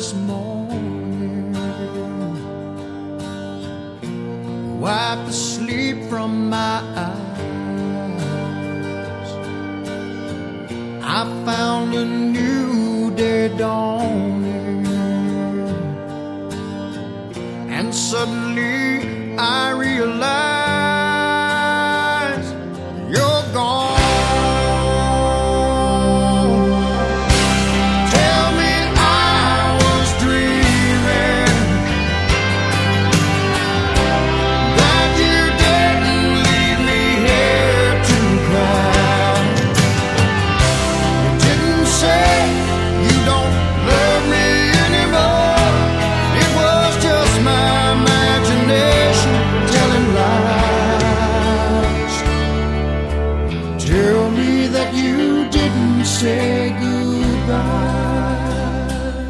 this morning, wipe the sleep from my eyes. I found a new day dawning, and suddenly I realize you're gone. Say goodbye.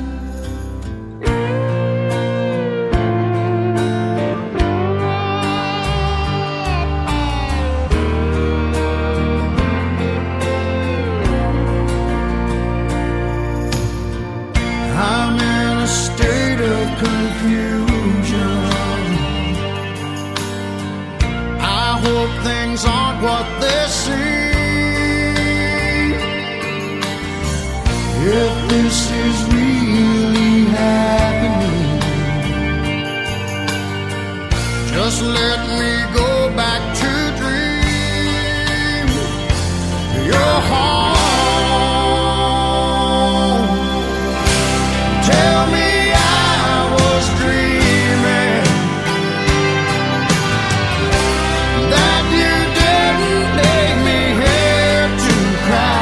I'm in a state of confusion. I hope things aren't what they seem. If this is really happening, just let me go back to dream your home. Tell me I was dreaming, that you didn't leave me here to cry.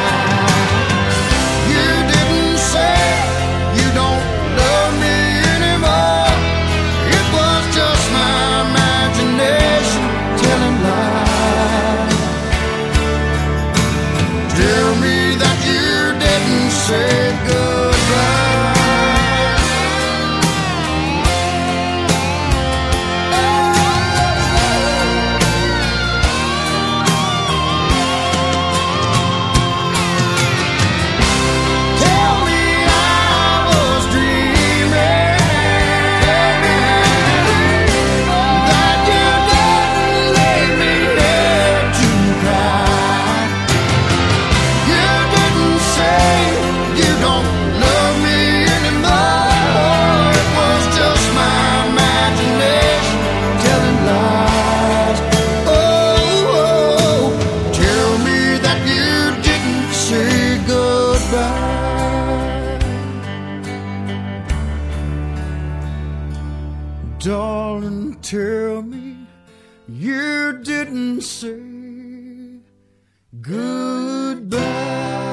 Say goodbye. Tell me I was dreaming, that you didn't leave me here to cry. You didn't say you don't love me anymore. It was just my imagination telling lies. Oh, tell me that you didn't say goodbye. Darling, tell me you didn't say goodbye.